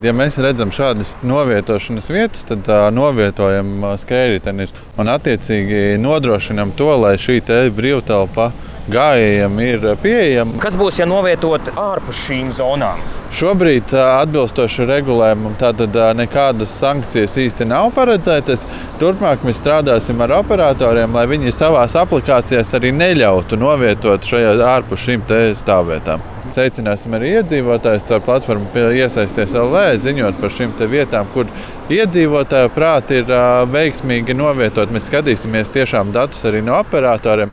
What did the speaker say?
Ja mēs redzam šādas novietošanas vietas, tad novietojam skrējriteņus un attiecīgi nodrošinām to, lai šī brīvtelpa gājējiem ir pieejama. Kas būs, ja novietot ārpus šīm zonām? Šobrīd atbilstoši regulējumam tātad nekādas sankcijas īsti nav paredzētas. Turpmāk mēs strādāsim ar operatoriem, lai viņi savās aplikācijās arī neļautu novietot šajā ārpus šīm stāvvietām. Aicināsim arī iedzīvotājus caur platformu iesaisties LV, ziņot par šīm vietām, kur iedzīvotāju prāti ir veiksmīgi novietot. Mēs skatīsimies tiešām datus arī no operatoriem.